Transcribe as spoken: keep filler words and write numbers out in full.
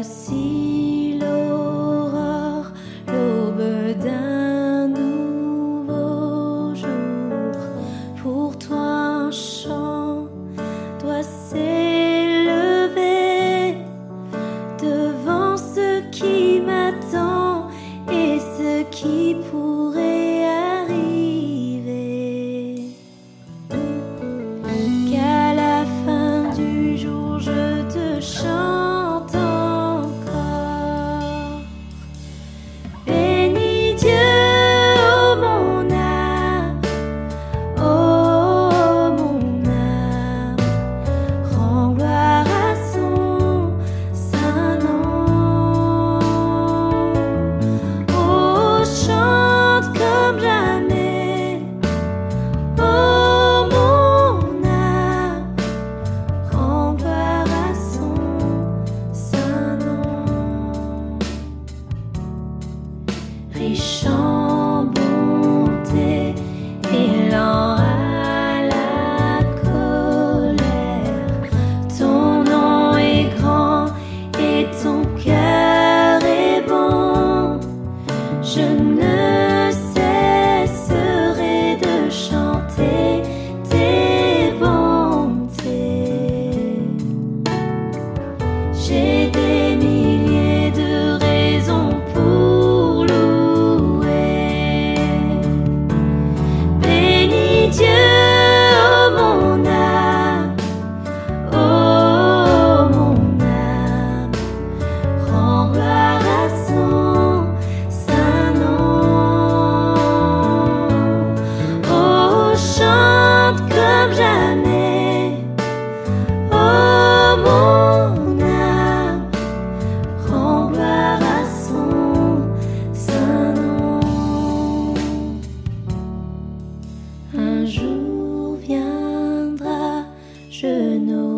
Voici l'aurore, l'aube d'un nouveau jour. Pour toi un chant doit s'élever devant ce qui m'attend et ce qui pourrait arriver. Qu'à la fin du jour je te chante. Riche en bonté et lent à la colère, ton nom est grand et ton cœur est bon. Je ne cesserai de chanter tes bontés. J'ai des milliers de raisons pour Dieu, oh mon âme, oh mon âme, rends gloire à son saint nom. Oh, chante comme jamais, oh mon âme, rends gloire à son saint nom. Un jour viendra, je n'aurai